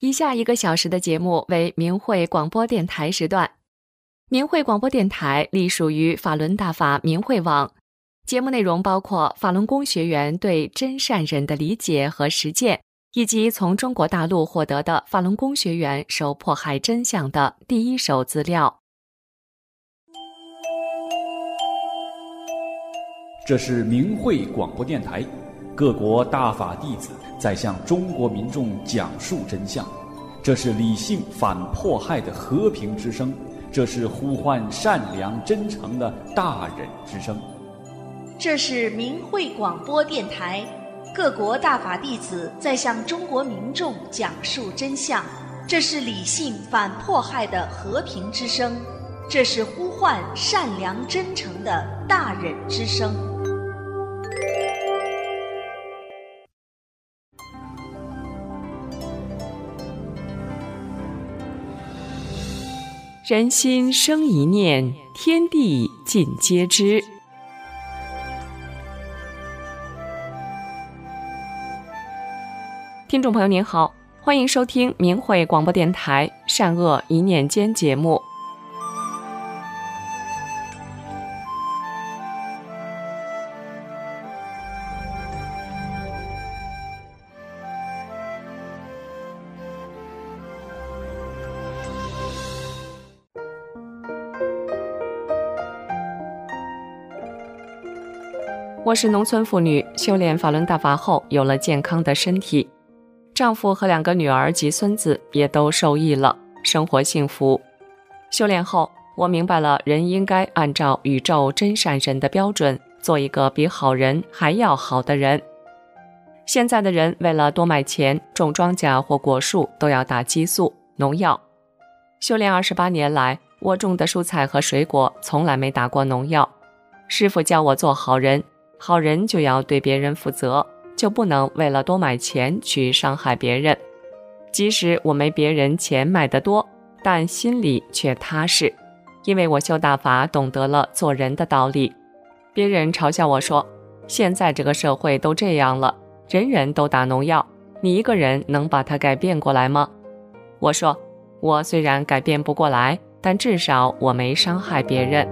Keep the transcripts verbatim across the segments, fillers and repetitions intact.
以下一个小时的节目为明慧广播电台时段。明慧广播电台隶属于法轮大法明慧网，节目内容包括法轮功学员对真善忍的理解和实践，以及从中国大陆获得的法轮功学员受迫害真相的第一手资料。 这是明慧广播电台，各国大法弟子在向中国民众讲述真相。这是理性反迫害的和平之声，这是呼唤善良真诚的大忍之声。 这是明慧广播电台，各国大法弟子在向中国民众讲述真相。这是理性反迫害的和平之声，这是呼唤善良真诚的大忍之声。 人心生一念，天地尽皆知。听众朋友您好，欢迎收听明慧广播电台善恶一念间节目。我是农村妇女，修炼法轮大法后有了健康的身体，丈夫和两个女儿及孙子也都受益了，生活幸福。修炼后，我明白了人应该按照宇宙真善人的标准，做一个比好人还要好的人。现在的人为了多卖钱，种庄稼或果树都要打激素、农药。修炼二十八年来，我种的蔬菜和水果从来没打过农药。师父教我做好人，好人就要对别人负责，就不能为了多买钱去伤害别人。即使我没别人钱卖得多，但心里却踏实，因为我修大法懂得了做人的道理。别人嘲笑我说，现在这个社会都这样了，人人都打农药，你一个人能把它改变过来吗？我说，我虽然改变不过来，但至少我没伤害别人。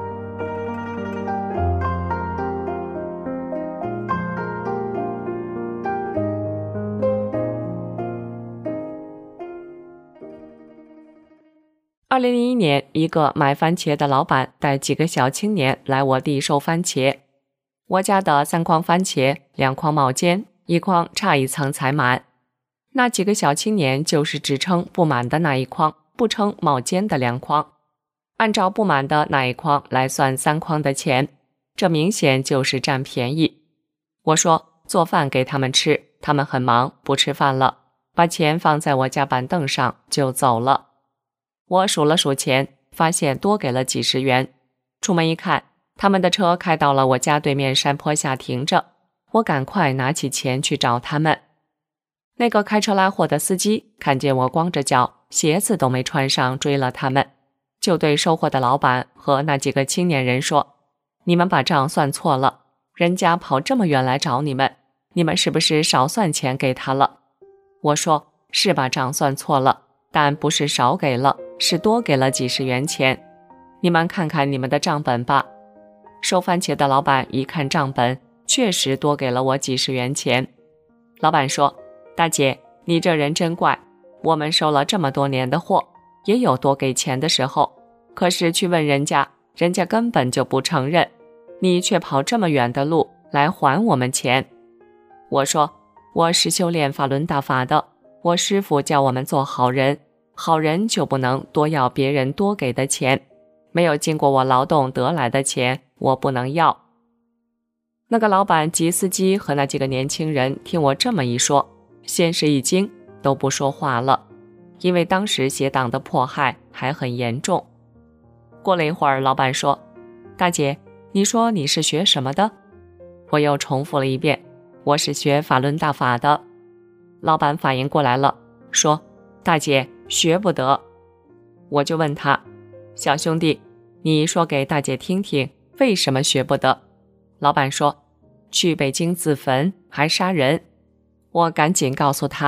二零零一年，一个卖番茄的老板带几个小青年来我地收番茄。我家的三筐番茄，两筐冒尖，一筐差一层才满。那几个小青年就是只称不满的那一筐，不称冒尖的两筐，按照不满的那一筐来算三筐的钱，这明显就是占便宜。我说做饭给他们吃，他们很忙，不吃饭了，把钱放在我家板凳上就走了。我数了数钱，发现多给了几十元。出门一看，他们的车开到了我家对面山坡下停着，我赶快拿起钱去找他们。那个开车拉货的司机看见我光着脚，鞋子都没穿上，追了他们，就对收货的老板和那几个青年人说，你们把账算错了，人家跑这么远来找你们，你们是不是少算钱给他了？我说，是把账算错了，但不是少给了，是多给了几十元钱，你们看看你们的账本吧。收番茄的老板一看账本，确实多给了我几十元钱。老板说，大姐，你这人真怪，我们收了这么多年的货，也有多给钱的时候，可是去问人家，人家根本就不承认，你却跑这么远的路来还我们钱。我说，我是修炼法轮大法的，我师父叫我们做好人，好人就不能多要别人多给的钱，没有经过我劳动得来的钱，我不能要。那个老板及司机和那几个年轻人听我这么一说，先是一惊，都不说话了，因为当时邪党的迫害还很严重。过了一会儿，老板说，大姐，你说你是学什么的？我又重复了一遍，我是学法轮大法的。老板反应过来了，说，大姐，学不得。我就问他，小兄弟，你说给大姐听听，为什么学不得？老板说，去北京自焚还杀人。我赶紧告诉他，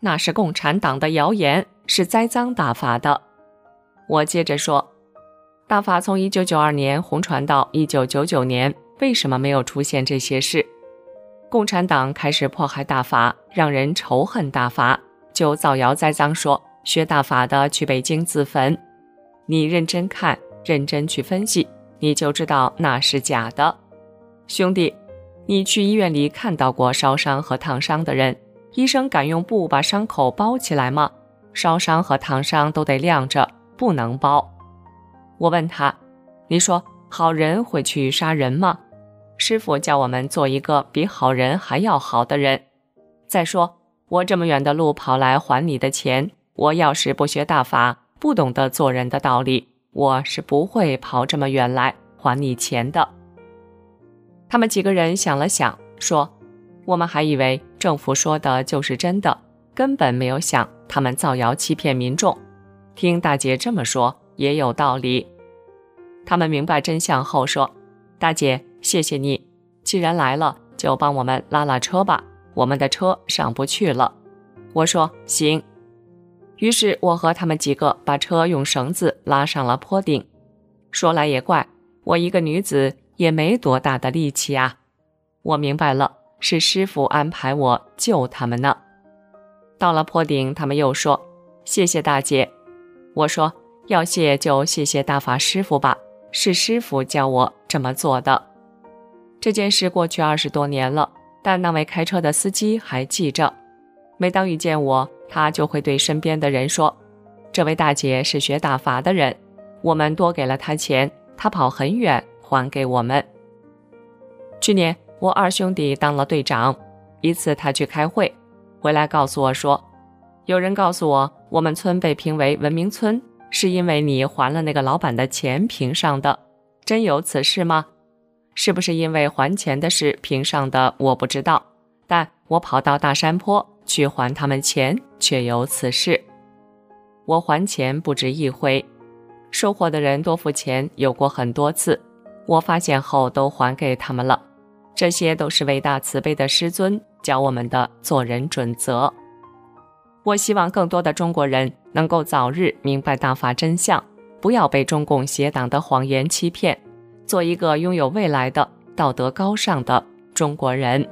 那是共产党的谣言，是栽赃大法的。我接着说，大法从一九九二年红传到一九九九年，为什么没有出现这些事？共产党开始迫害大法，让人仇恨大法，就造谣栽赃说学大法的去北京自焚。你认真看，认真去分析，你就知道那是假的。兄弟，你去医院里看到过烧伤和烫伤的人，医生敢用布把伤口包起来吗？烧伤和烫伤都得晾着，不能包。我问他，你说好人会去杀人吗？师父叫我们做一个比好人还要好的人。再说，我这么远的路跑来还你的钱，我要是不学大法，不懂得做人的道理，我是不会跑这么远来还你钱的。他们几个人想了想，说，我们还以为政府说的就是真的，根本没有想他们造谣欺骗民众。听大姐这么说也有道理。他们明白真相后说，大姐，谢谢你，既然来了，就帮我们拉拉车吧，我们的车上不去了。我说行。于是我和他们几个把车用绳子拉上了坡顶。说来也怪，我一个女子也没多大的力气啊。我明白了，是师父安排我救他们呢。到了坡顶，他们又说，谢谢大姐。我说，要谢就谢谢大法师父吧，是师父教我这么做的。这件事过去二十多年了，但那位开车的司机还记着。每当遇见我，他就会对身边的人说，这位大姐是学大法的人，我们多给了她钱，她跑很远还给我们。去年我二兄弟当了队长，一次他去开会，回来告诉我说，有人告诉我，我们村被评为文明村，是因为你还了那个老板的钱评上的，真有此事吗？是不是因为还钱的事评上的我不知道，但我跑到大山坡去还他们钱，却有此事。我还钱不止一回，收获的人多付钱有过很多次，我发现后都还给他们了。这些都是伟大慈悲的师尊教我们的做人准则。我希望更多的中国人能够早日明白大法真相，不要被中共邪党的谎言欺骗，做一个拥有未来的道德高尚的中国人。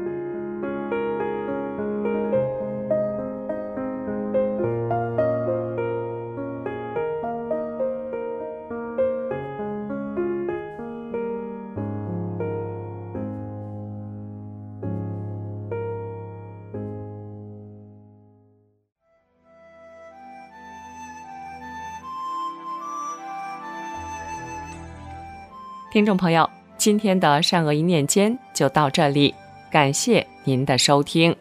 听众朋友，今天的善恶一念间就到这里，感谢您的收听。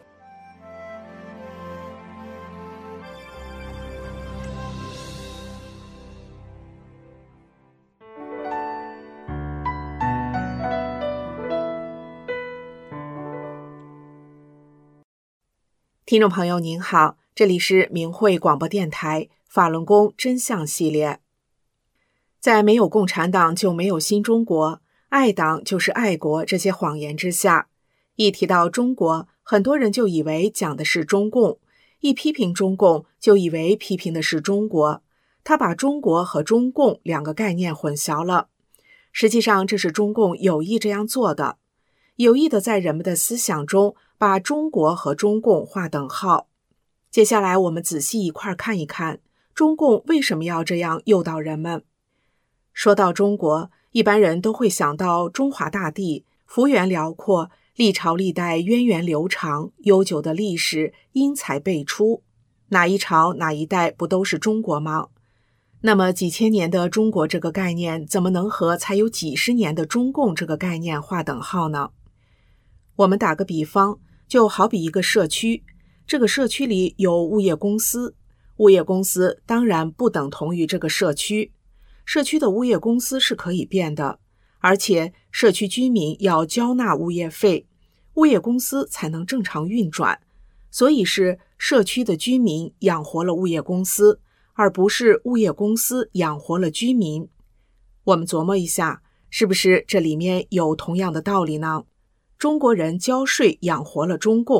听众朋友您好，这里是明慧广播电台法轮功真相系列。在没有共产党就没有新中国，爱党就是爱国这些谎言之下，一提到中国，很多人就以为讲的是中共，一批评中共就以为批评的是中国，他把中国和中共两个概念混淆了。实际上这是中共有意这样做的，有意的在人们的思想中把中国和中共划等号。接下来我们仔细一块看一看，中共为什么要这样诱导人们。说到中国，一般人都会想到中华大地，幅员辽阔，历朝历代源远流长，悠久的历史，英才辈出。哪一朝哪一代不都是中国吗？那么几千年的中国这个概念，怎么能和才有几十年的中共这个概念划等号呢？我们打个比方，就好比一个社区，这个社区里有物业公司，物业公司当然不等同于这个社区。社区的物业公司是可以变的，而且社区居民要交纳物业费，物业公司才能正常运转，所以是社区的居民养活了物业公司，而不是物业公司养活了居民。我们琢磨一下，是不是这里面有同样的道理呢？中国人交税养活了中共，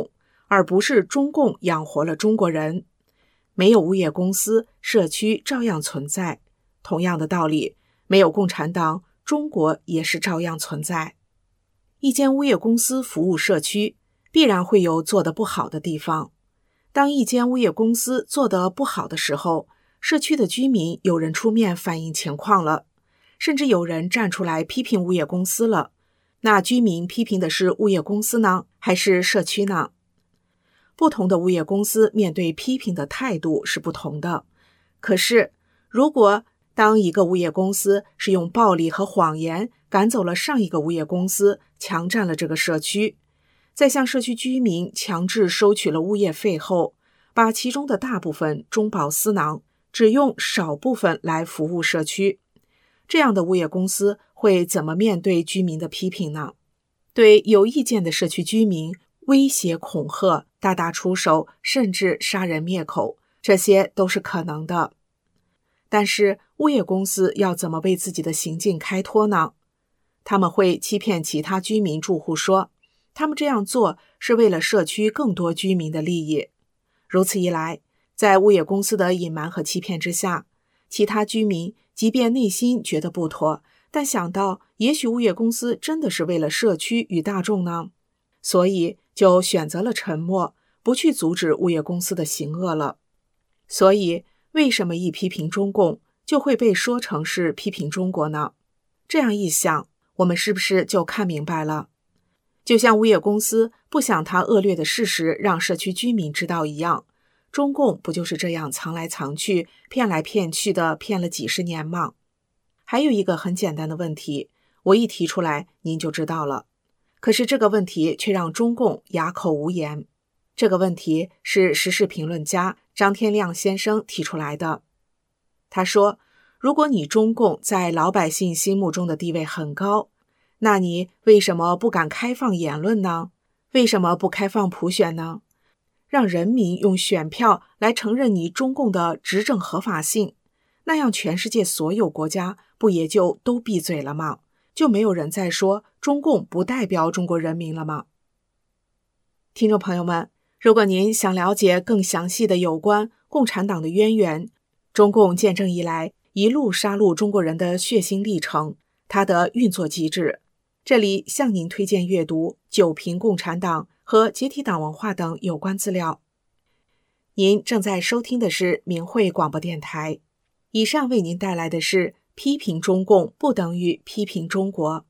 而不是中共养活了中国人。没有物业公司，社区照样存在。同样的道理，没有共产党，中国也是照样存在。一间物业公司服务社区，必然会有做得不好的地方。当一间物业公司做得不好的时候，社区的居民有人出面反映情况了，甚至有人站出来批评物业公司了。那居民批评的是物业公司呢，还是社区呢？不同的物业公司面对批评的态度是不同的。可是，如果当一个物业公司是用暴力和谎言赶走了上一个物业公司，强占了这个社区，在向社区居民强制收取了物业费后，把其中的大部分中饱私囊，只用少部分来服务社区，这样的物业公司会怎么面对居民的批评呢？对有意见的社区居民威胁恐吓、大打出手，甚至杀人灭口，这些都是可能的。但是物业公司要怎么为自己的行径开脱呢？他们会欺骗其他居民住户说，他们这样做是为了社区更多居民的利益。如此一来，在物业公司的隐瞒和欺骗之下，其他居民即便内心觉得不妥，但想到也许物业公司真的是为了社区与大众呢，所以就选择了沉默，不去阻止物业公司的行恶了。所以为什么一批评中共就会被说成是批评中国呢？这样一想，我们是不是就看明白了？就像物业公司不想他恶劣的事实让社区居民知道一样，中共不就是这样藏来藏去，骗来骗去的骗了几十年吗？还有一个很简单的问题，我一提出来您就知道了。可是这个问题却让中共哑口无言。这个问题是时事评论家张天亮先生提出来的。他说，如果你中共在老百姓心目中的地位很高，那你为什么不敢开放言论呢？为什么不开放普选呢？让人民用选票来承认你中共的执政合法性，那样全世界所有国家不也就都闭嘴了吗？就没有人再说中共不代表中国人民了吗？听众朋友们，如果您想了解更详细的有关共产党的渊源，中共建政以来一路杀戮中国人的血腥历程，它的运作机制，这里向您推荐阅读《九评共产党》和《解体党文化》等有关资料。您正在收听的是明慧广播电台，以上为您带来的是批评中共不等于批评中国。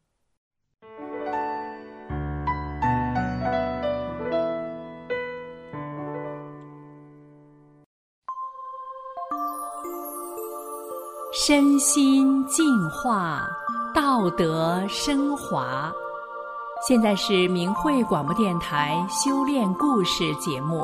身心净化，道德升华。现在是明慧广播电台修炼故事节目。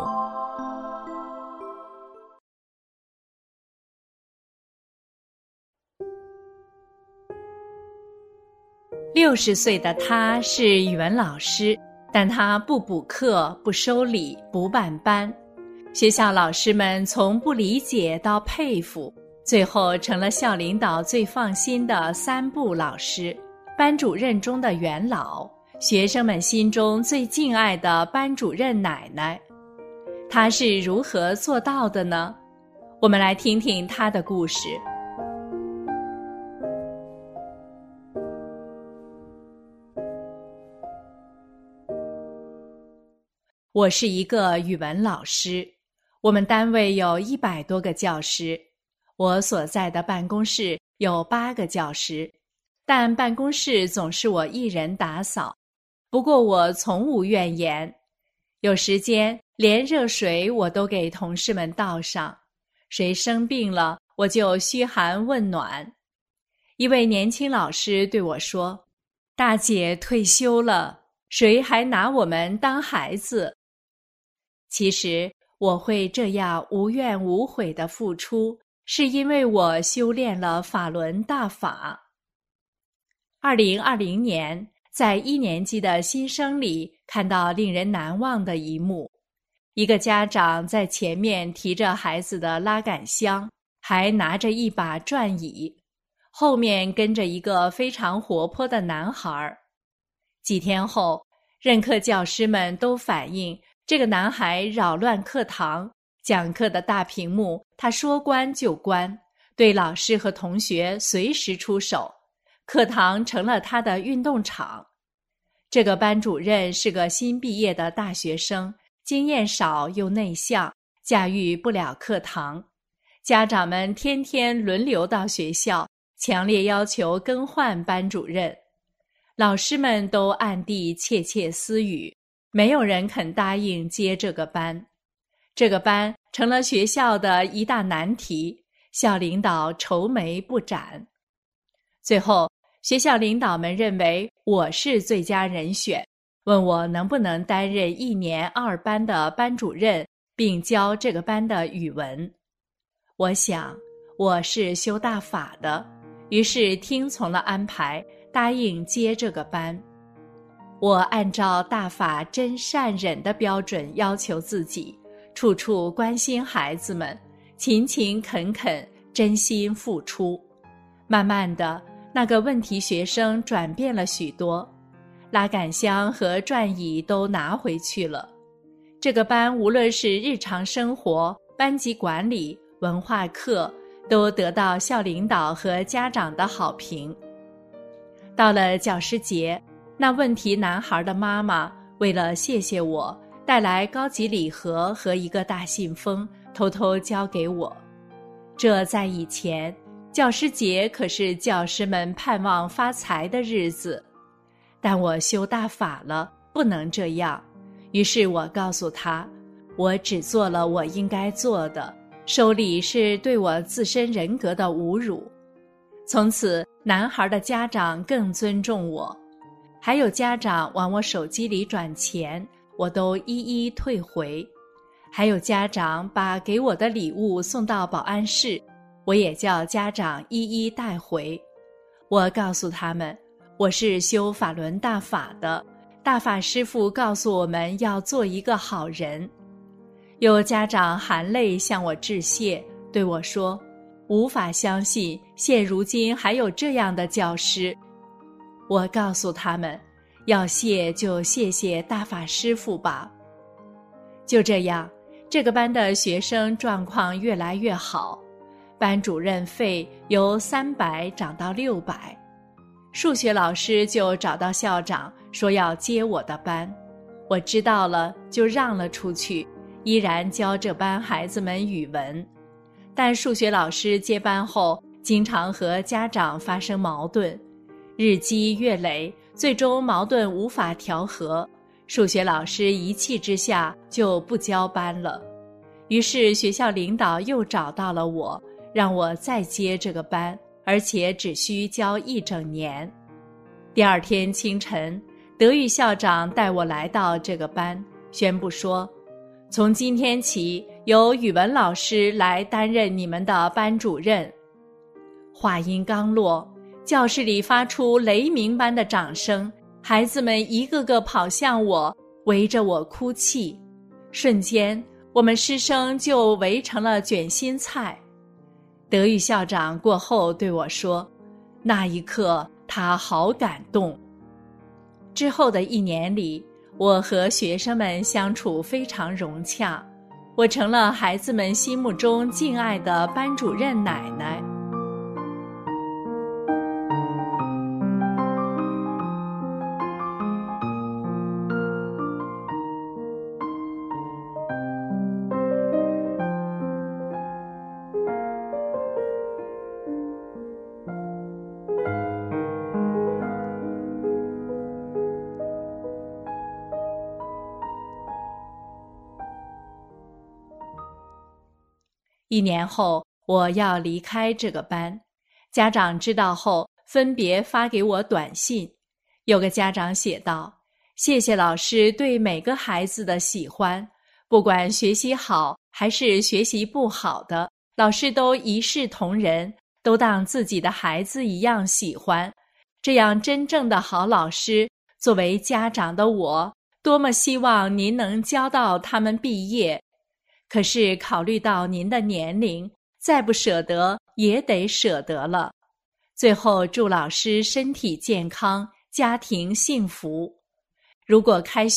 六十岁的他是语文老师，但他不补课，不收礼，不办班。学校老师们从不理解到佩服，最后成了校领导最放心的三不老师，班主任中的元老，学生们心中最敬爱的班主任奶奶。她是如何做到的呢？我们来听听她的故事。我是一个语文老师，我们单位有一百多个教师，我所在的办公室有八个教师，但办公室总是我一人打扫。不过我从无怨言，有时间连热水我都给同事们倒上，谁生病了我就嘘寒问暖。一位年轻老师对我说：“大姐退休了，谁还拿我们当孩子？”其实我会这样无怨无悔的付出，是因为我修炼了法轮大法。二零二零年，在一年级的新生里看到令人难忘的一幕，一个家长在前面提着孩子的拉杆箱，还拿着一把转椅，后面跟着一个非常活泼的男孩。几天后，任课教师们都反映这个男孩扰乱课堂，讲课的大屏幕他说关就关，对老师和同学随时出手，课堂成了他的运动场。这个班主任是个新毕业的大学生，经验少又内向，驾驭不了课堂。家长们天天轮流到学校，强烈要求更换班主任。老师们都暗地窃窃私语，没有人肯答应接这个班。这个班成了学校的一大难题，校领导愁眉不展。最后，学校领导们认为我是最佳人选，问我能不能担任一年二班的班主任，并教这个班的语文。我想我是修大法的，于是听从了安排，答应接这个班。我按照大法真善忍的标准要求自己，处处关心孩子们，勤勤恳恳，真心付出。慢慢的，那个问题学生转变了许多，拉杆箱和转椅都拿回去了。这个班无论是日常生活、班级管理、文化课，都得到校领导和家长的好评。到了教师节，那问题男孩的妈妈为了谢谢我，带来高级礼盒和一个大信封，偷偷交给我。这在以前，教师节可是教师们盼望发财的日子。但我修大法了，不能这样。于是我告诉他，我只做了我应该做的，收礼是对我自身人格的侮辱。从此，男孩的家长更尊重我。还有家长往我手机里转钱，我都一一退回。还有家长把给我的礼物送到保安室，我也叫家长一一带回。我告诉他们，我是修法轮大法的，大法师父告诉我们要做一个好人。有家长含泪向我致谢，对我说，无法相信现如今还有这样的教师。我告诉他们，要谢就谢谢大法师父吧。就这样，这个班的学生状况越来越好，班主任费由三百涨到六百。数学老师就找到校长说要接我的班，我知道了就让了出去，依然教这班孩子们语文。但数学老师接班后，经常和家长发生矛盾，日积月累，最终矛盾无法调和，数学老师一气之下就不教班了。于是学校领导又找到了我，让我再接这个班，而且只需教一整年。第二天清晨，德育校长带我来到这个班，宣布说，从今天起，由语文老师来担任你们的班主任。话音刚落，教室里发出雷鸣般的掌声，孩子们一个个跑向我，围着我哭泣。瞬间，我们师生就围成了卷心菜。德育校长过后对我说，那一刻他好感动。之后的一年里，我和学生们相处非常融洽，我成了孩子们心目中敬爱的班主任奶奶。一年后，我要离开这个班，家长知道后分别发给我短信。有个家长写道，谢谢老师对每个孩子的喜欢，不管学习好还是学习不好的，老师都一视同仁，都当自己的孩子一样喜欢。这样真正的好老师，作为家长的我，多么希望您能教到他们毕业。可是考虑到您的年龄，再不舍得也得舍得了。最后祝老师身体健康，家庭幸福。如果开学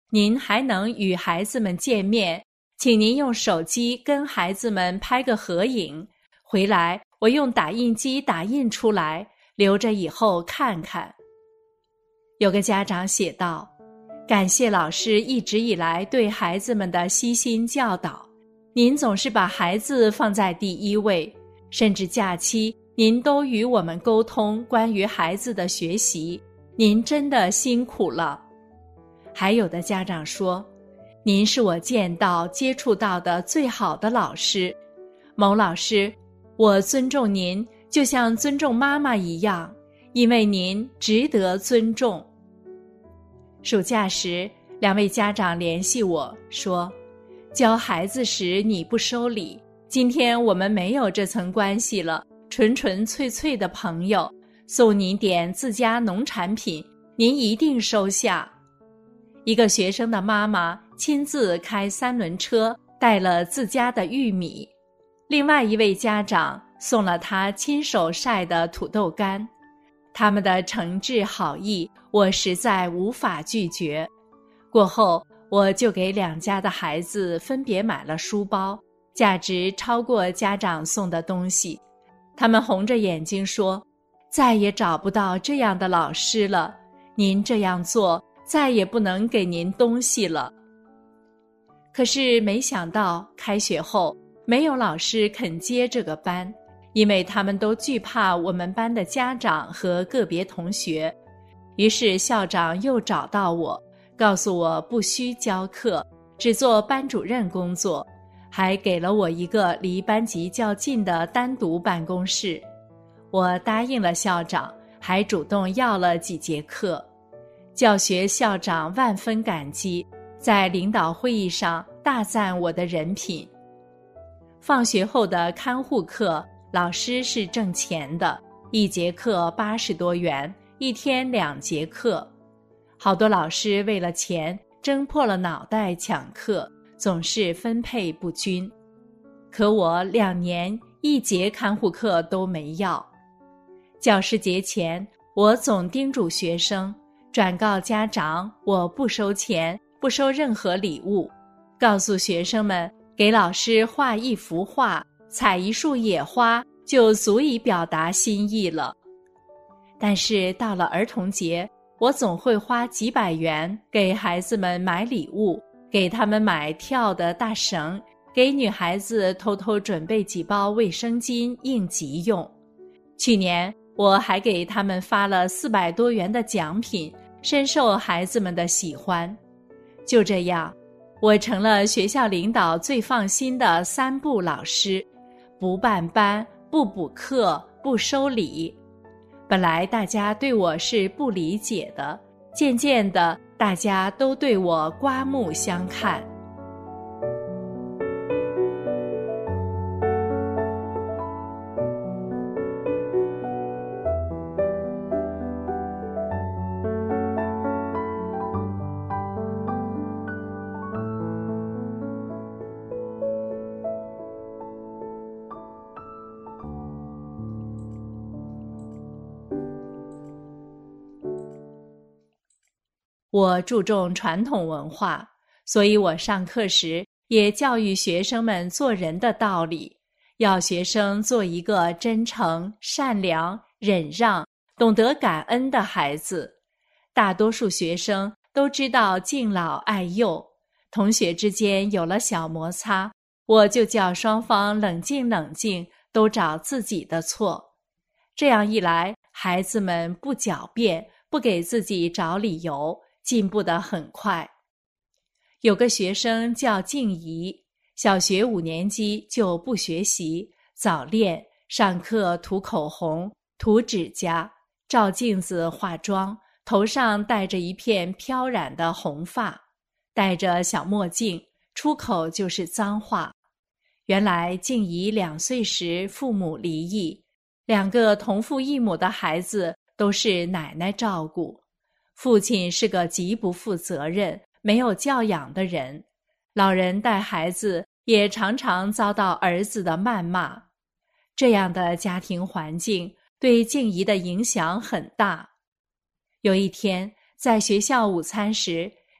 您还能与孩子们见面，请您用手机跟孩子们拍个合影，回来我用打印机打印出来，留着以后看看。有个家长写道，感谢老师一直以来对孩子们的悉心教导，您总是把孩子放在第一位，甚至假期您都与我们沟通关于孩子的学习，您真的辛苦了。还有的家长说，您是我见到接触到的最好的老师，某老师，我尊重您就像尊重妈妈一样，因为您值得尊重。暑假时，两位家长联系我说，教孩子时你不收礼，今天我们没有这层关系了，纯纯粹粹的朋友，送您点自家农产品，您一定收下。一个学生的妈妈亲自开三轮车带了自家的玉米，另外一位家长送了他亲手晒的土豆干，他们的诚挚好意我实在无法拒绝。过后我就给两家的孩子分别买了书包，价值超过家长送的东西。他们红着眼睛说，再也找不到这样的老师了，您这样做再也不能给您东西了。可是没想到开学后没有老师肯接这个班，因为他们都惧怕我们班的家长和个别同学。于是校长又找到我，告诉我不需教课，只做班主任工作，还给了我一个离班级较近的单独办公室。我答应了校长，还主动要了几节课。教学校长万分感激，在领导会议上大赞我的人品。放学后的看护课，老师是挣钱的，一节课八十多元，一天两节课。好多老师为了钱争破了脑袋抢课，总是分配不均。可我两年一节看护课都没要。教师节前，我总叮嘱学生，转告家长我不收钱，不收任何礼物，告诉学生们给老师画一幅画，采一束野花就足以表达心意了。但是到了儿童节，我总会花几百元给孩子们买礼物，给他们买跳的大绳，给女孩子偷偷准备几包卫生巾应急用。去年我还给他们发了四百多元的奖品，深受孩子们的喜欢。就这样，我成了学校领导最放心的三不老师：不办班，不补课，不收礼。本来大家对我是不理解的，渐渐的，大家都对我刮目相看。我注重传统文化，所以我上课时也教育学生们做人的道理，要学生做一个真诚、善良、忍让、懂得感恩的孩子。大多数学生都知道敬老爱幼，同学之间有了小摩擦，我就叫双方冷静冷静，都找自己的错。这样一来，孩子们不狡辩，不给自己找理由，进步得很快。有个学生叫静怡，小学五年级就不学习，早恋，上课涂口红、涂指甲，照镜子化妆，头上戴着一片飘染的红发，戴着小墨镜，出口就是脏话。原来静怡两岁时父母离异，两个同父异母的孩子都是奶奶照顾。父亲是个极不负责任、没有教养的人，老人带孩子也常常遭到儿子的谩骂。这样的家庭环境对静怡的影响很大。有一天，在学校午餐时，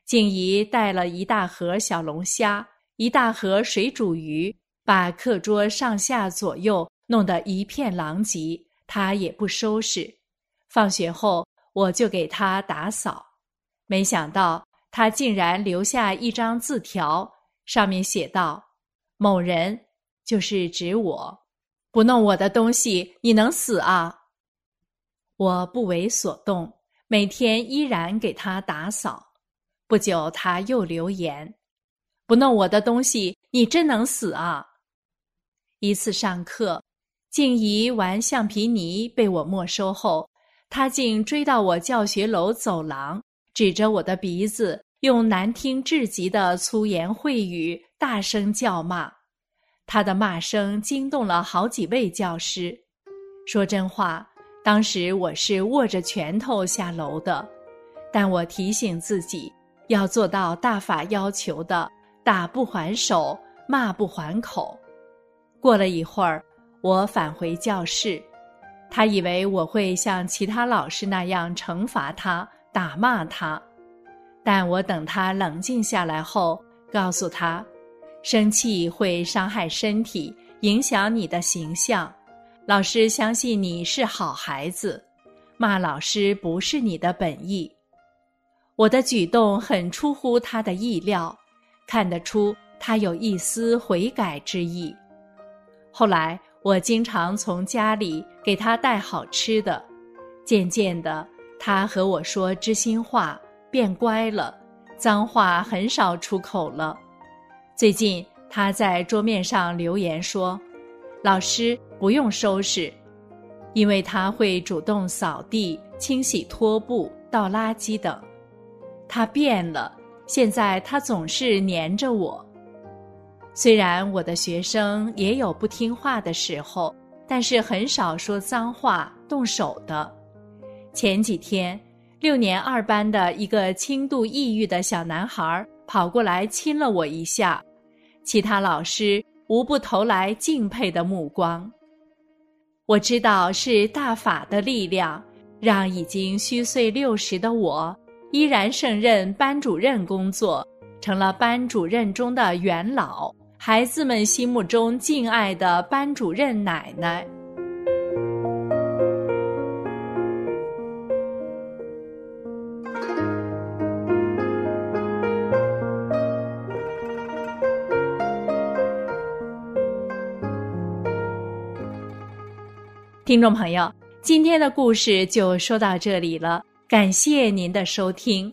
静怡带了一大盒小龙虾，一大盒水煮鱼，把课桌上下左右弄得一片狼藉，她也不收拾。放学后，我就给她打扫，没想到她竟然留下一张字条，上面写道：某人，就是指我，不弄我的东西，你能死啊！我不为所动，每天依然给她打扫。不久，她又留言：不弄我的东西，你真能死啊！一次上课，静怡玩橡皮泥被我没收后，她竟追到我教学楼走廊，指着我的鼻子，用难听至极的粗言秽语大声叫骂。她的骂声惊动了好几位教师。说真话，当时我是握着拳头下楼的，但我提醒自己要做到大法要求的打不还手，骂不还口。过了一会儿，我返回教室，他以为我会像其他老师那样惩罚他，打骂他，但我等他冷静下来后，告诉他，生气会伤害身体，影响你的形象。老师相信你是好孩子，骂老师不是你的本意。我的举动很出乎他的意料，看得出他有一丝悔改之意。后来我经常从家里给他带好吃的，渐渐的，他和我说知心话，变乖了，脏话很少出口了。最近他在桌面上留言说，老师不用收拾，因为他会主动扫地、清洗拖布、倒垃圾等。他变了，现在他总是黏着我。虽然我的学生也有不听话的时候，但是很少说脏话、动手的。前几天，六年二班的一个轻度抑郁的小男孩跑过来亲了我一下，其他老师无不投来敬佩的目光。我知道是大法的力量，让已经虚岁六十的我依然胜任班主任工作，成了班主任中的元老，孩子们心目中敬爱的班主任奶奶。听众朋友，今天的故事就说到这里了，感谢您的收听。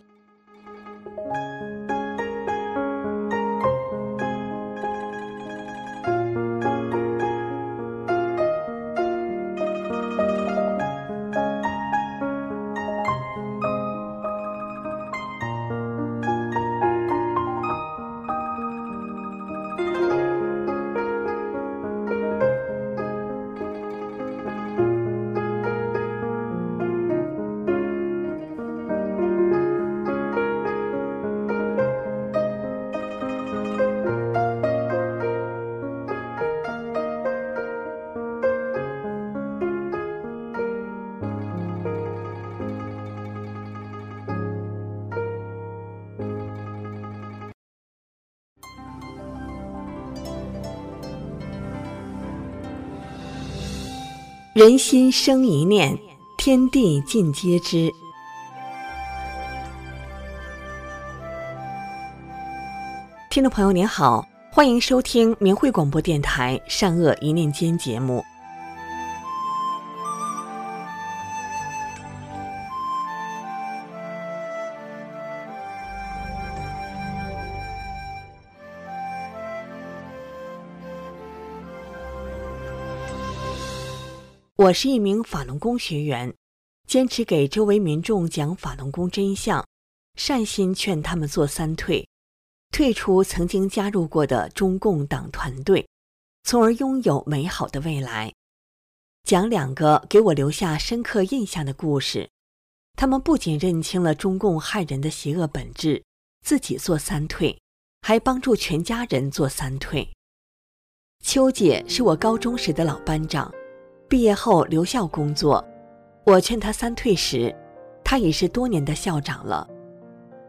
人心生一念，天地尽皆知。听众朋友您好，欢迎收听明慧广播电台善恶一念间节目。我是一名法轮功学员，坚持给周围民众讲法轮功真相，善心劝他们做三退，退出曾经加入过的中共党团队，从而拥有美好的未来。讲两个给我留下深刻印象的故事，他们不仅认清了中共害人的邪恶本质，自己做三退，还帮助全家人做三退。邱姐是我高中时的老班长，毕业后留校工作，我劝他三退时，他已是多年的校长了。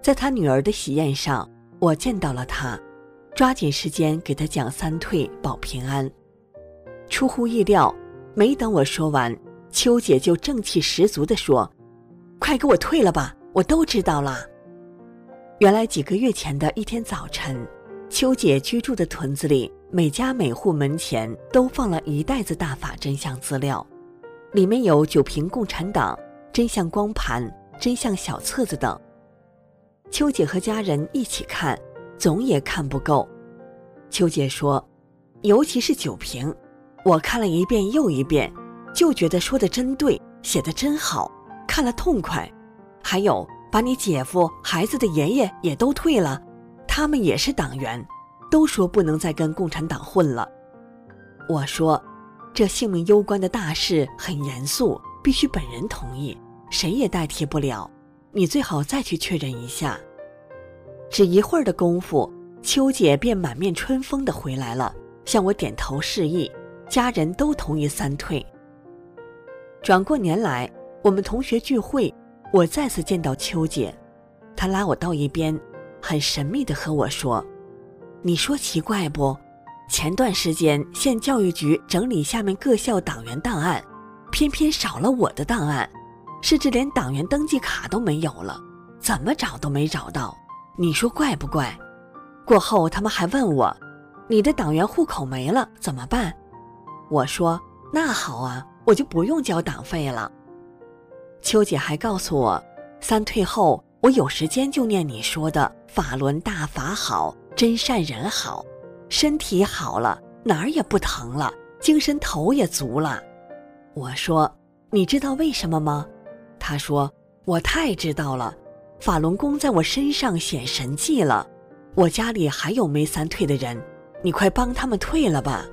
在他女儿的喜宴上，我见到了他，抓紧时间给他讲三退保平安。出乎意料，没等我说完，秋姐就正气十足地说：快给我退了吧，我都知道了。原来几个月前的一天早晨，秋姐居住的屯子里，每家每户门前都放了一袋子大法真相资料，里面有九评共产党、真相光盘、真相小册子等。秋姐和家人一起看，总也看不够。秋姐说，尤其是九评，我看了一遍又一遍，就觉得说的真对，写得真好，看了痛快。还有把你姐夫孩子的爷爷也都退了，他们也是党员，都说不能再跟共产党混了。我说，这性命攸关的大事很严肃，必须本人同意，谁也代替不了，你最好再去确认一下。只一会儿的功夫，秋姐便满面春风地回来了，向我点头示意，家人都同意三退。转过年来，我们同学聚会，我再次见到秋姐，她拉我到一边，很神秘地和我说，你说奇怪不？前段时间县教育局整理下面各校党员档案，偏偏少了我的档案，甚至连党员登记卡都没有了，怎么找都没找到，你说怪不怪？过后他们还问我，你的党员户口没了怎么办？我说，那好啊，我就不用交党费了。秋姐还告诉我，三退后我有时间就念你说的法轮大法好，真善人好，身体好了，哪儿也不疼了，精神头也足了。我说，你知道为什么吗？她说，我太知道了，法轮功在我身上显神迹了，我家里还有没三退的人，你快帮他们退了吧。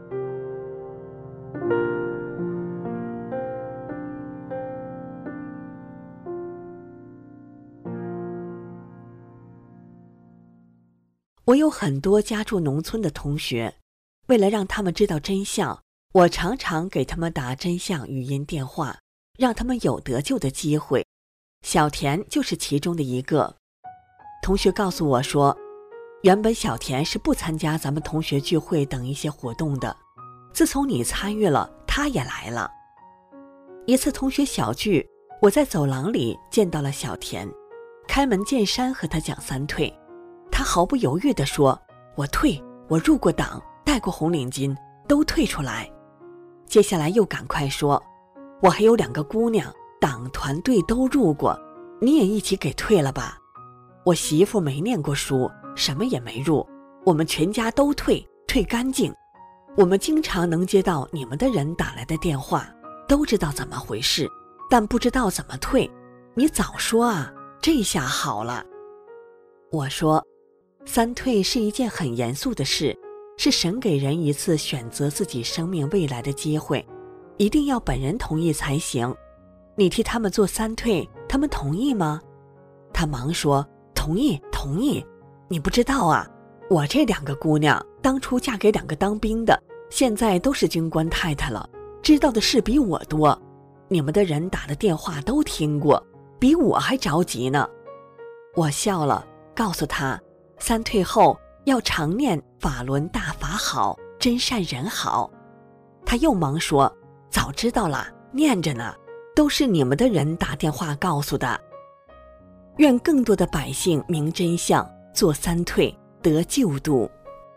我有很多家住农村的同学，为了让他们知道真相，我常常给他们打真相语音电话，让他们有得救的机会。小田就是其中的一个。同学告诉我说，原本小田是不参加咱们同学聚会等一些活动的，自从你参与了，他也来了。一次同学小聚，我在走廊里见到了小田，开门见山和他讲三退。他毫不犹豫地说，我退，我入过党，戴过红领巾，都退出来。接下来又赶快说，我还有两个姑娘，党团队都入过，你也一起给退了吧。我媳妇没念过书，什么也没入，我们全家都退，退干净。我们经常能接到你们的人打来的电话，都知道怎么回事，但不知道怎么退，你早说啊，这下好了。我说，三退是一件很严肃的事，是神给人一次选择自己生命未来的机会，一定要本人同意才行。你替他们做三退，他们同意吗？他忙说，同意同意。你不知道啊，我这两个姑娘当初嫁给两个当兵的，现在都是军官太太了，知道的事比我多，你们的人打的电话都听过，比我还着急呢。我笑了，告诉他，三退后要常念法轮大法好，真善人好。他又忙说，早知道了，念着呢，都是你们的人打电话告诉的。愿更多的百姓明真相，做三退，得救度。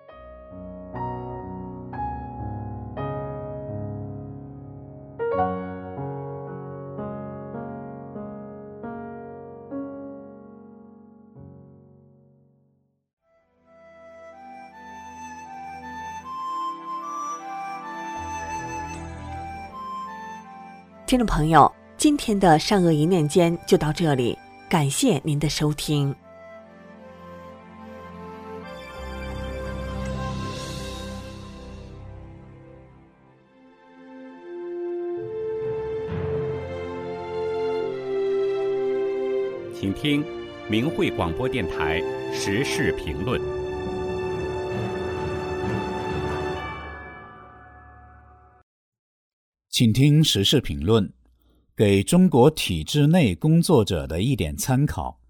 听众朋友，今天的善恶一念间就到这里，感谢您的收听。 请听明慧广播电台时事评论。 请听时事评论，给中国体制内工作者的一点参考。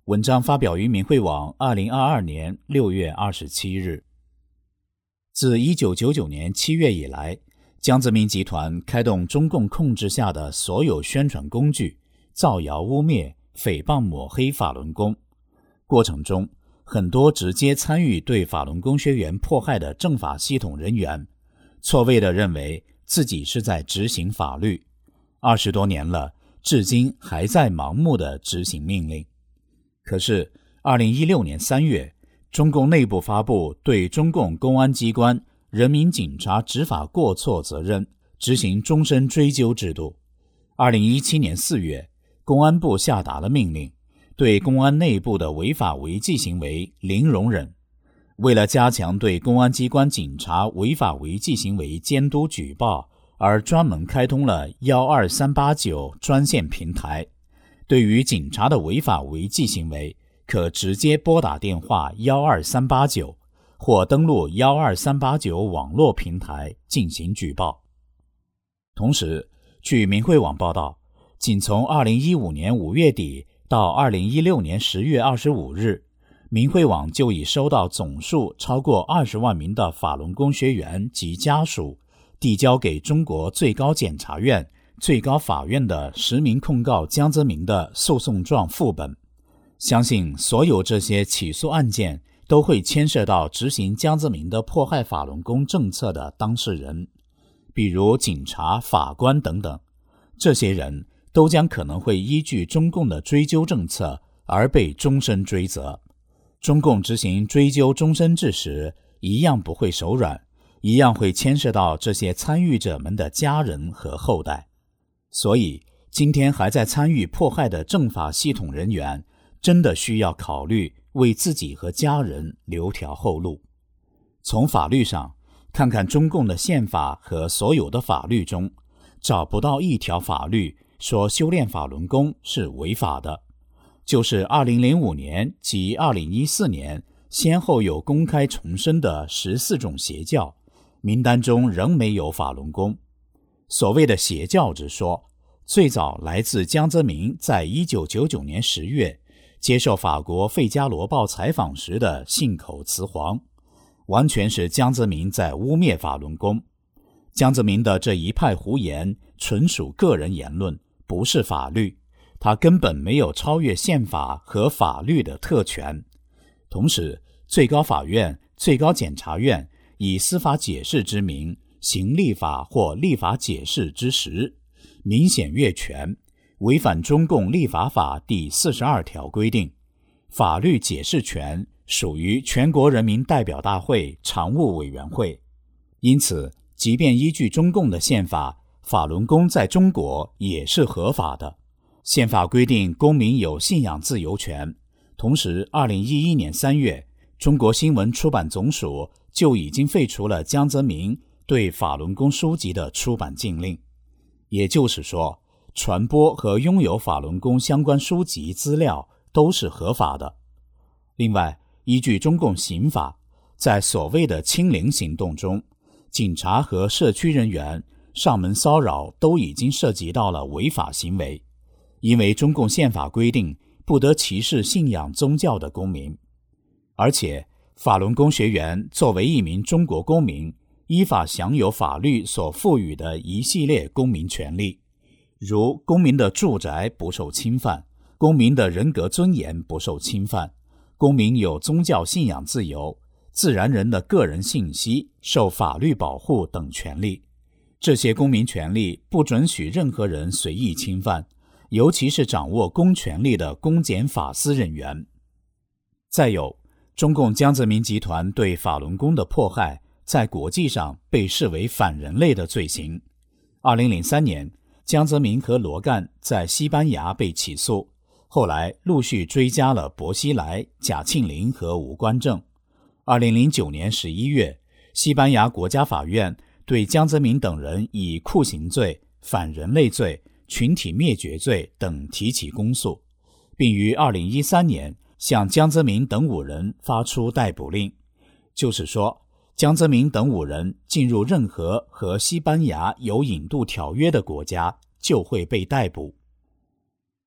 文章发表于明慧网二零二二年六月二十七日。自一九九九年七月以来，江泽民集团开动中共控制下的所有宣传工具，造谣污蔑、诽谤抹黑法轮功。过程中，很多直接参与对法轮功学员迫害的政法系统人员，错位地认为自己是在执行法律，二十多年了，至今还在盲目地执行命令。可是二零一六年三月，中共内部发布对中共公安机关、人民警察执法过错责任执行终身追究制度。二零一七年四月，公安部下达了命令，对公安内部的违法违纪行为零容忍。为了加强对公安机关警察违法违纪行为监督举报，而专门开通了一二三八九专线平台。对于警察的违法违纪行为，可直接拨打电话一二三八九，或登录一二三八九网络平台进行举报。同时，据明慧网报道，仅从二零一五年五月底到二零一六年十月二十五日，明慧网就已收到总数超过二十万名的法轮功学员及家属递交给中国最高检察院、最高法院的实名控告江泽民的诉讼状副本。相信所有这些起诉案件都会牵涉到执行江泽民的迫害法轮功政策的当事人，比如警察、法官等等。这些人都将可能会依据中共的追究政策而被终身追责。中共执行追究终身制时，一样不会手软，一样会牵涉到这些参与者们的家人和后代。所以，今天还在参与迫害的政法系统人员，真的需要考虑为自己和家人留条后路。从法律上看看中共的宪法和所有的法律中，找不到一条法律说修炼法轮功是违法的。就是二零零五年及二零一四年先后有公开重申的十四种邪教，名单中仍没有法轮功。所谓的邪教之说，最早来自江泽民在一九九九年十月接受法国《费加罗报》采访时的信口雌黄，完全是江泽民在污蔑法轮功。江泽民的这一派胡言纯属个人言论，不是法律，他根本没有超越宪法和法律的特权。同时，最高法院、最高检察院以司法解释之名行立法或立法解释之时，明显越权，违反中共立法法第四十二条规定，法律解释权属于全国人民代表大会常务委员会。因此，即便依据中共的宪法，法轮功在中国也是合法的。宪法规定公民有信仰自由权，同时二零一一年三月，中国新闻出版总署就已经废除了江泽民对法轮功书籍的出版禁令。也就是说，传播和拥有法轮功相关书籍资料都是合法的。另外，依据中共刑法，在所谓的清零行动中，警察和社区人员上门骚扰都已经涉及到了违法行为，因为中共宪法规定不得歧视信仰宗教的公民。而且，法轮功学员作为一名中国公民，依法享有法律所赋予的一系列公民权利，如公民的住宅不受侵犯，公民的人格尊严不受侵犯，公民有宗教信仰自由，自然人的个人信息受法律保护等权利。这些公民权利不准许任何人随意侵犯，尤其是掌握公权力的公检法司人员。再有，中共江泽民集团对法轮功的迫害在国际上被视为反人类的罪行。二零零三年，江泽民和罗干在西班牙被起诉，后来陆续追加了薄熙来、贾庆林和吴官正。二零零九年十一月，西班牙国家法院对江泽民等人以酷刑罪、反人类罪、群体灭绝罪等提起公诉，并于二零一三年向江泽民等五人发出逮捕令。就是说，江泽民等五人进入任何和西班牙有引渡条约的国家，就会被逮捕。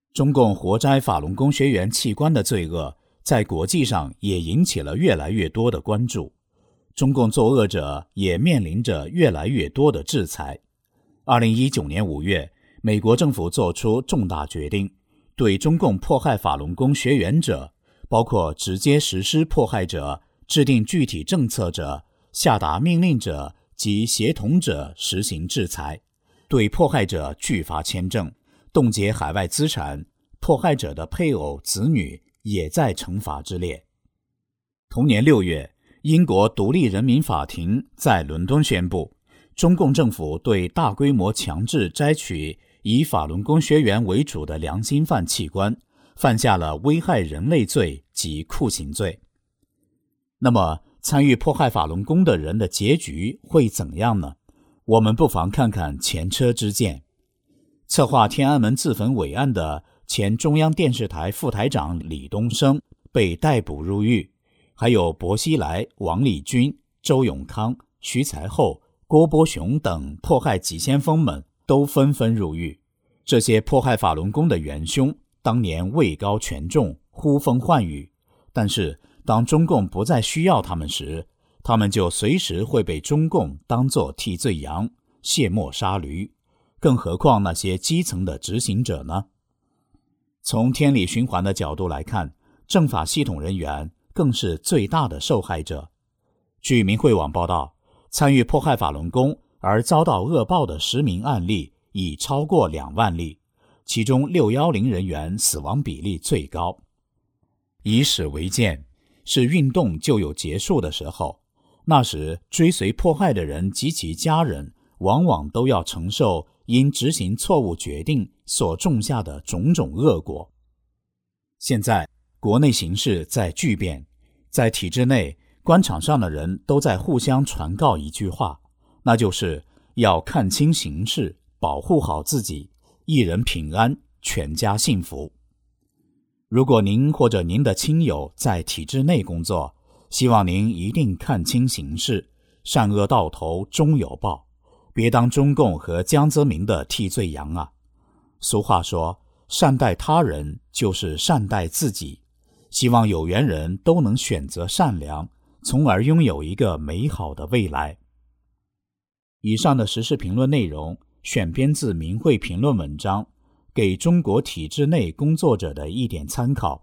中共活摘法轮功学员器官的罪恶在国际上也引起了越来越多的关注，中共作恶者也面临着越来越多的制裁。二零一九年五月，美国政府做出重大决定，对中共迫害法轮功学员者，包括直接实施迫害者、制定具体政策者、下达命令者及协同者实行制裁，对迫害者拒发签证，冻结海外资产，迫害者的配偶、子女也在惩罚之列。同年六月，英国独立人民法庭在伦敦宣布，中共政府对大规模强制摘取以法轮功学员为主的良心犯器官，犯下了危害人类罪及酷刑罪。那么，参与迫害法轮功的人的结局会怎样呢？我们不妨看看前车之鉴。策划天安门自焚伟案的前中央电视台副台长李东生被逮捕入狱，还有薄熙来、王立军、周永康、徐才厚、郭伯雄等迫害急先锋们都纷纷入狱。这些迫害法轮功的元凶当年位高权重，呼风唤雨，但是当中共不再需要他们时，他们就随时会被中共当作替罪羊，卸磨杀驴。更何况那些基层的执行者呢？从天理循环的角度来看，政法系统人员更是最大的受害者。据明慧网报道，参与迫害法轮功而遭到恶报的实名案例已超过两万例，其中六一零人员死亡比例最高。以史为鉴，是运动就有结束的时候，那时追随迫害的人及其家人往往都要承受因执行错误决定所种下的种种恶果。现在国内形势在巨变，在体制内，官场上的人都在互相传告一句话，那就是要看清形势，保护好自己，一人平安，全家幸福。如果您或者您的亲友在体制内工作，希望您一定看清形势，善恶到头终有报，别当中共和江泽民的替罪羊啊！俗话说，善待他人就是善待自己。希望有缘人都能选择善良，从而拥有一个美好的未来。以上的时事评论内容选编自明慧评论文章，给中国体制内工作者的一点参考。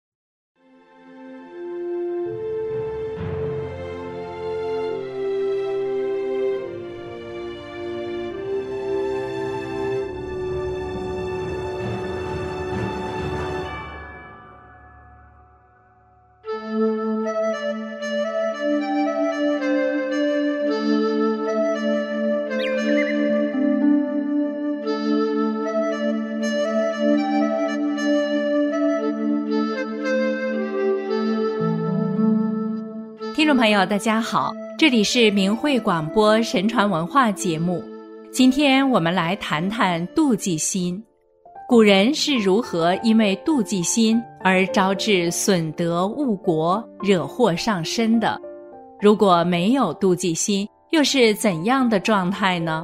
听众朋友大家好，这里是明慧广播神传文化节目。今天我们来谈谈妒忌心。古人是如何因为妒忌心而招致损德误国，惹祸上身的？如果没有妒忌心，又是怎样的状态呢？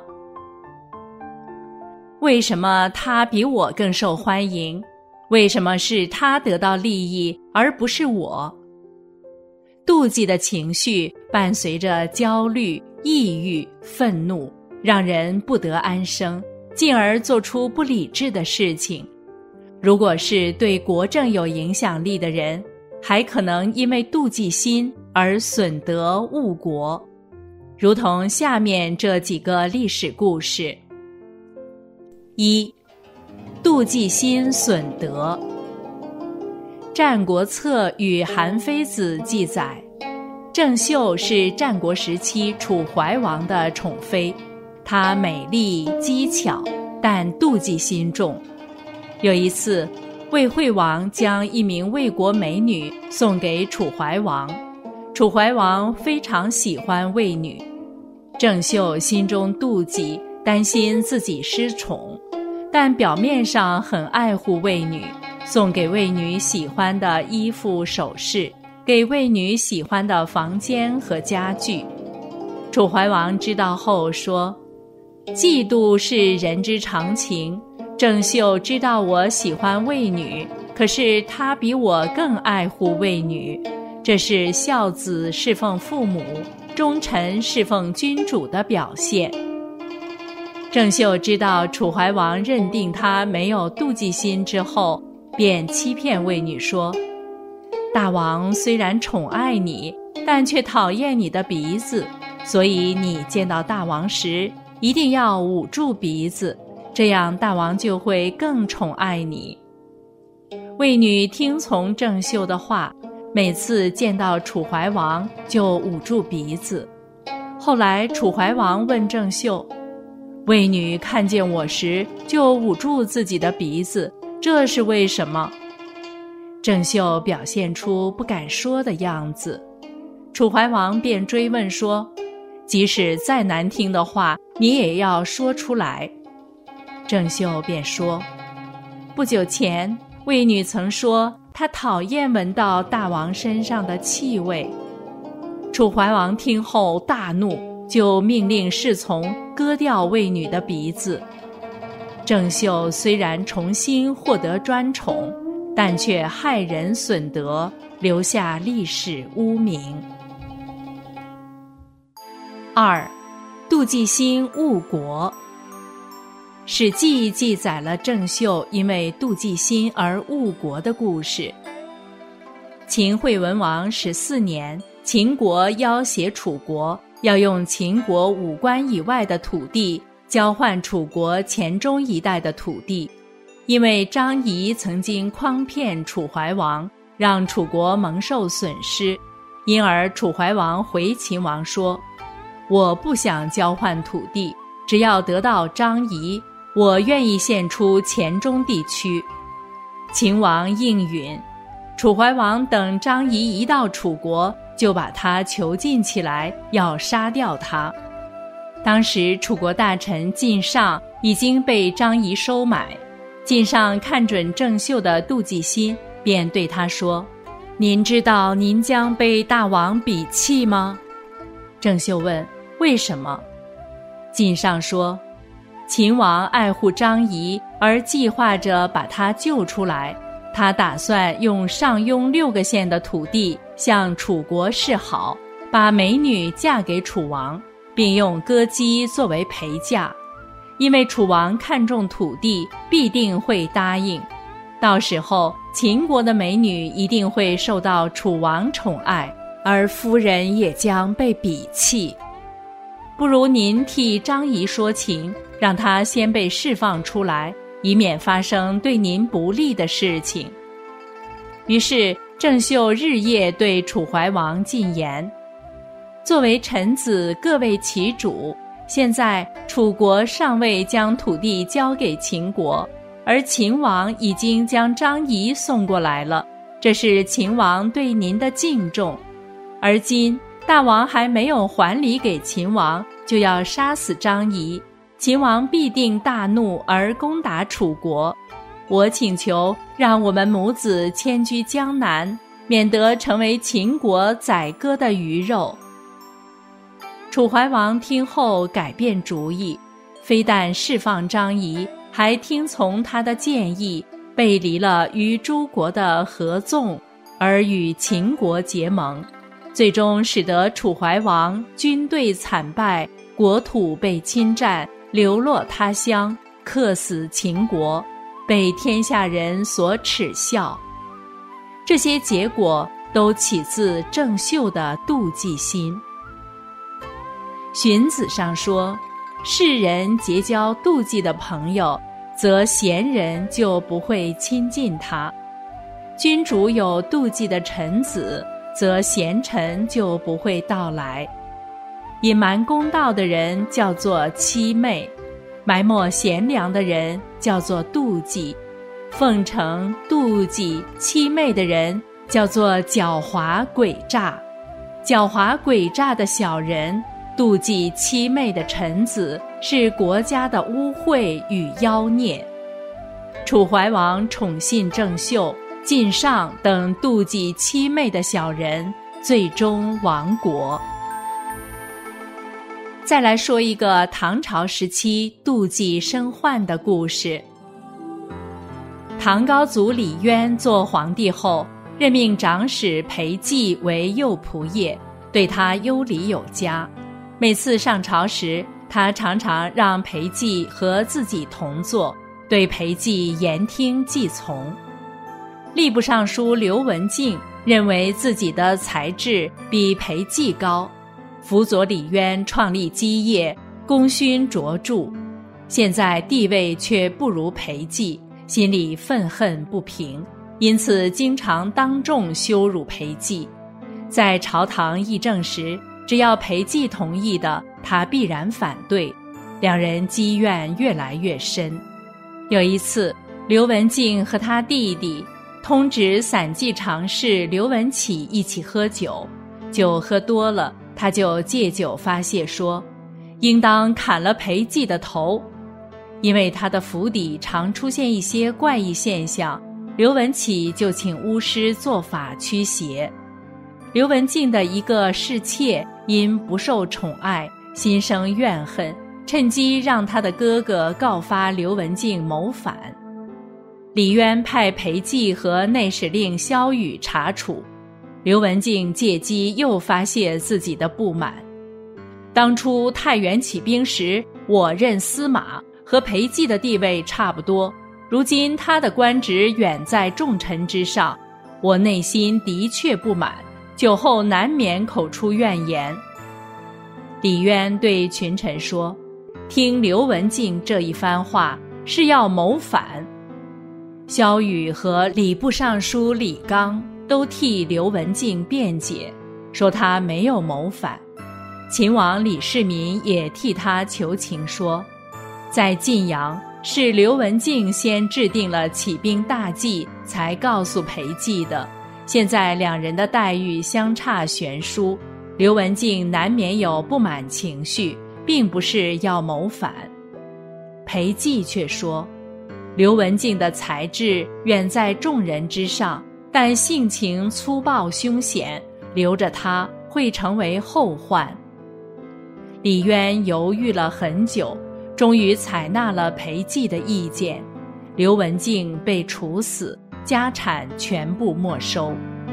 为什么他比我更受欢迎？为什么是他得到利益，而不是我？妒忌的情绪伴随着焦虑、抑郁、愤怒，让人不得安生，进而做出不理智的事情。如果是对国政有影响力的人，还可能因为妒忌心而损德误国，如同下面这几个历史故事。一、妒忌心损德。《战国策》与韩非子记载，郑袖是战国时期楚怀王的宠妃，她美丽机巧，但妒忌心重。有一次，魏惠王将一名魏国美女送给楚怀王，楚怀王非常喜欢魏女，郑袖心中妒忌，担心自己失宠，但表面上很爱护魏女，送给魏女喜欢的衣服首饰，给魏女喜欢的房间和家具。楚怀王知道后说，嫉妒是人之常情， 郑袖知道我喜欢卫女，可是他比我更爱护卫女，这是孝子侍奉父母，忠臣侍奉君主的表现。郑袖知道楚怀王认定他没有妒忌心之后，便欺骗卫女说，大王虽然宠爱你，但却讨厌你的鼻子，所以你见到大王时一定要捂住鼻子，这样大王就会更宠爱你。卫女听从郑袖的话，每次见到楚怀王就捂住鼻子。后来楚怀王问郑袖，卫女看见我时就捂住自己的鼻子，这是为什么？郑袖表现出不敢说的样子。楚怀王便追问说，即使再难听的话，你也要说出来。郑袖便说，不久前卫女曾说她讨厌闻到大王身上的气味。楚怀王听后大怒，就命令侍从割掉卫女的鼻子。郑袖虽然重新获得专宠，但却害人损德，留下历史污名。二，妒忌心误国。史记记载了郑袖因为妒忌心而误国的故事。秦惠文王十四年，秦国要挟楚国，要用秦国五关以外的土地交换楚国黔中一带的土地。因为张仪曾经诓骗楚怀王，让楚国蒙受损失，因而楚怀王回秦王说，我不想交换土地，只要得到张仪，我愿意献出黔中地区。秦王应允。楚怀王等张仪一到楚国，就把他囚禁起来，要杀掉他。当时楚国大臣靳尚已经被张仪收买，靳尚看准郑袖的妒忌心，便对他说，您知道您将被大王鄙弃吗？郑袖问，为什么？靳尚说，秦王爱护张仪，而计划着把他救出来，他打算用上庸六个县的土地向楚国示好，把美女嫁给楚王，并用歌姬作为陪嫁。因为楚王看重土地，必定会答应。到时候秦国的美女一定会受到楚王宠爱，而夫人也将被鄙弃。不如您替张仪说情，让他先被释放出来，以免发生对您不利的事情。于是郑袖日夜对楚怀王进言，作为臣子各为其主，现在楚国尚未将土地交给秦国，而秦王已经将张仪送过来了，这是秦王对您的敬重。而今大王还没有还礼给秦王，就要杀死张仪，秦王必定大怒而攻打楚国。我请求让我们母子迁居江南，免得成为秦国宰割的鱼肉。楚怀王听后改变主意，非但释放张仪，还听从他的建议，背离了与诸国的合纵，而与秦国结盟，最终使得楚怀王军队惨败，国土被侵占，流落他乡，客死秦国，被天下人所耻笑。这些结果都起自郑袖的妒忌心。荀子上说，世人结交妒忌的朋友，则贤人就不会亲近他；君主有妒忌的臣子，则贤臣就不会到来。隐瞒公道的人叫做欺昧，埋没贤良的人叫做妒忌，奉承、妒忌、欺昧的人叫做狡猾诡诈。狡猾诡诈的小人，妒忌欺昧的臣子，是国家的污秽与妖孽。楚怀王宠信郑袖、靳尚等妒忌欺昧的小人，最终亡国。再来说一个唐朝时期妒忌身宦的故事。 唐高祖李渊做皇帝后，任命长史裴寂为右仆射，对他优礼有加。每次上朝时，他常常让裴寂和自己同坐，对裴寂言听计从。吏部尚书刘文静认为自己的才智比裴寂高，辅佐李渊创立基业，功勋卓著，现在地位却不如裴寂，心里愤恨不平，因此经常当众羞辱裴寂。在朝堂议政时，只要裴寂同意的，他必然反对，两人积怨越来越深。有一次，刘文静和他弟弟通知散骑常侍刘文起一起喝酒，酒喝多了，他就借酒发泄说，应当砍了裴寂的头。因为他的府邸常出现一些怪异现象，刘文起就请巫师做法驱邪。刘文静的一个侍妾因不受宠爱，心生怨恨，趁机让他的哥哥告发刘文静谋反。李渊派裴寂和内史令萧瑀查处，刘文静借机又发泄自己的不满。当初太原起兵时，我任司马，和裴寂的地位差不多，如今他的官职远在重臣之上，我内心的确不满，酒后难免口出怨言。李渊对群臣说，听刘文静这一番话是要谋反。萧瑀和礼部尚书李纲都替刘文静辩解，说他没有谋反。秦王李世民也替他求情说，在晋阳是刘文静先制定了起兵大计，才告诉裴寂的，现在两人的待遇相差悬殊，刘文静难免有不满情绪，并不是要谋反。裴寂却说，刘文静的才智远在众人之上，但性情粗暴凶险，留着他会成为后患。李渊犹豫了很久，终于采纳了裴寂的意见，刘文静被处死，家产全部没收。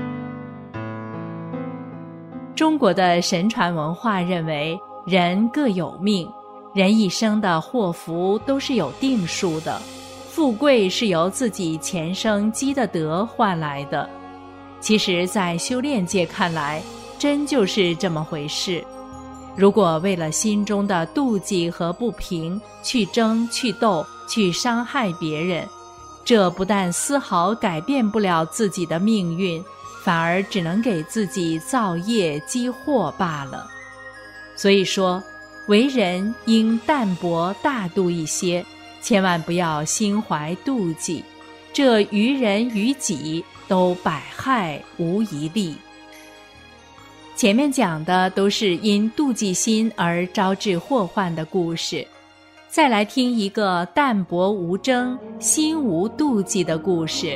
中国的神传文化认为人各有命，人一生的祸福都是有定数的，富贵是由自己前生积的德换来的。其实在修炼界看来，真就是这么回事。如果为了心中的妒忌和不平去争去斗去伤害别人，这不但丝毫改变不了自己的命运，反而只能给自己造业积祸罢了。所以说，为人应淡泊大度一些，千万不要心怀妒忌，这于人于己都百害无一利。前面讲的都是因妒忌心而招致祸患的故事，再来听一个淡泊无争、心无妒忌的故事。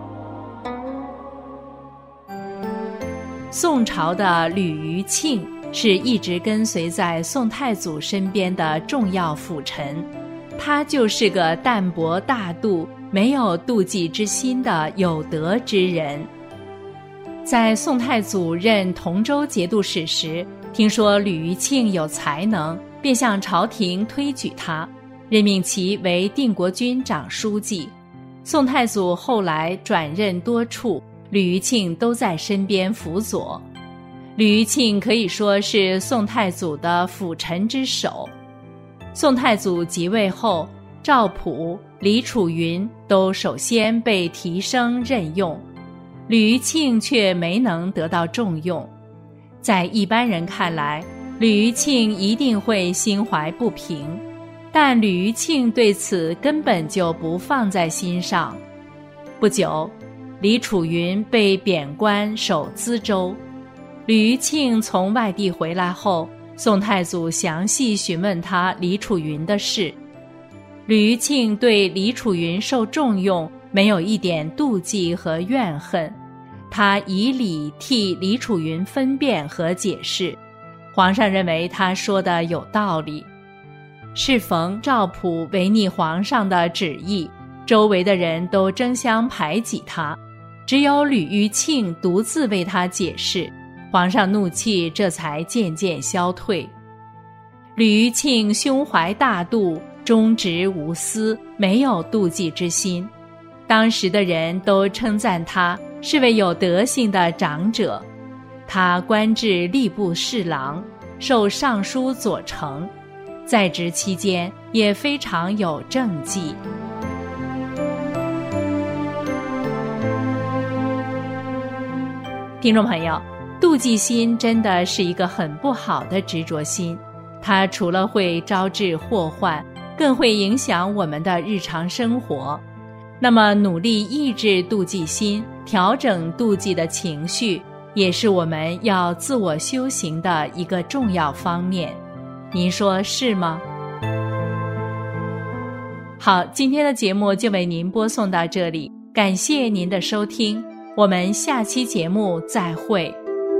宋朝的吕余庆是一直跟随在宋太祖身边的重要辅臣，他就是个淡泊大度、没有妒忌之心的有德之人。在宋太祖任同州节度使时，听说吕余庆有才能，便向朝廷推举他，任命其为定国军长书记。宋太祖后来转任多处，吕余庆都在身边辅佐。吕余庆可以说是宋太祖的辅臣之首。宋太祖即位后，赵普、李楚云都首先被提升任用，吕余庆却没能得到重用。在一般人看来，吕余庆一定会心怀不平，但吕余庆对此根本就不放在心上。不久，李楚云被贬官守资州。吕余庆从外地回来后，宋太祖详细询问他李楚云的事。吕余庆对李楚云受重用没有一点妒忌和怨恨，他以理替李楚云分辨和解释，皇上认为他说的有道理。适逢赵普违逆皇上的旨意， 周围的人都争相排挤他，只有吕玉庆独自为他解释，皇上怒气这才渐渐消退。吕玉庆胸怀大度，忠直无私，没有妒忌之心。当时的人都称赞他是位有德行的长者。他官至吏部侍郎，授尚书左丞，在职期间也非常有政绩。听众朋友，妒忌心真的是一个很不好的执着心，它除了会招致祸患，更会影响我们的日常生活。那么努力抑制妒忌心，调整妒忌的情绪，也是我们要自我修行的一个重要方面。您说是吗？好，今天的节目就为您播送到这里，感谢您的收听，我们下期节目再会。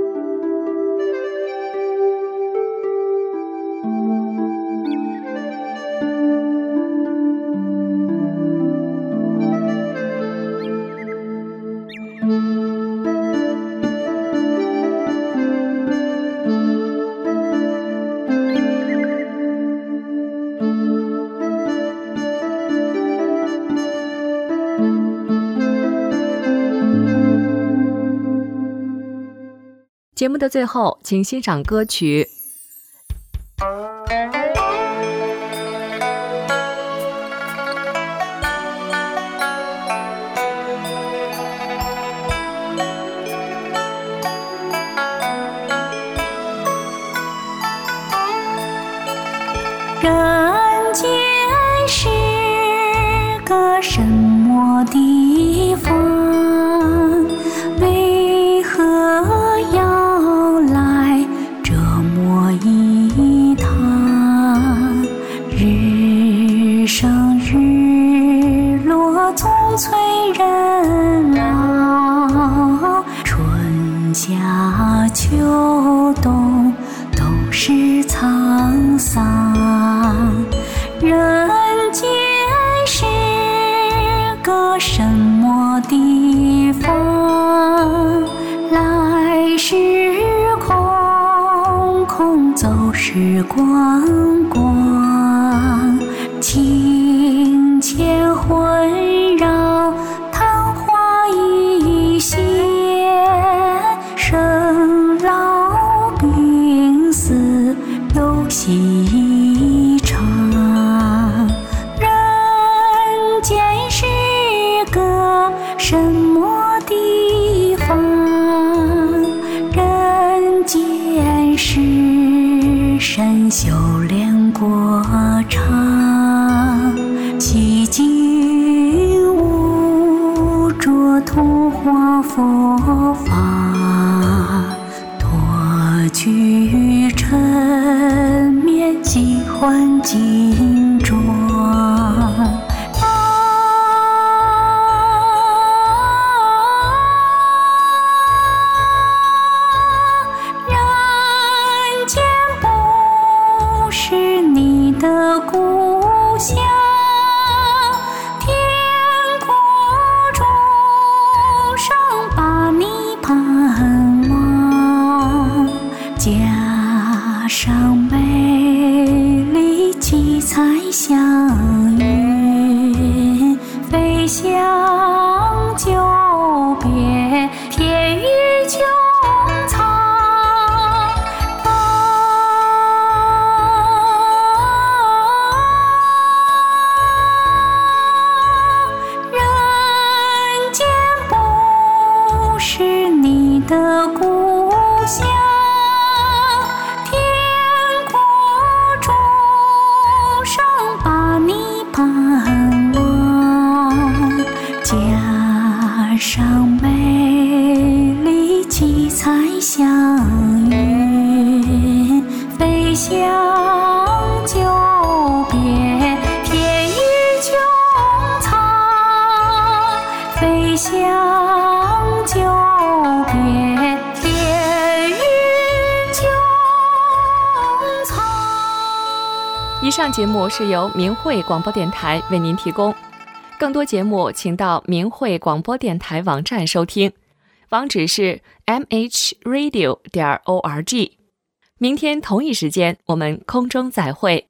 节目的最后，请欣赏歌曲人间是个什么地方？为何要来这么一趟？日升日落，总催人老。春夏秋冬都是沧桑。人间是个什么地方？来时空空，走时光光。情牵魂绕，昙花一现。生老病死，游戏一场。人间是个什么地方？人间是身修炼过场。洗净污浊，同化佛法。脱去尘面，即换金装。人间不是你的故乡，天国众生把你盼望。加上美丽七彩祥云，飞翔久别，天与穹苍。人间不是你的故乡，天国众生把你盼望。加上美丽七彩祥云，飞翔久别，天与穹苍。飞翔久别，天与穹苍。 以上节目是由明慧广播电台为您提供。 更多节目请到明慧广播电台网站收听，网址是 m h radio 点 org。明天同一时间我们空中再会。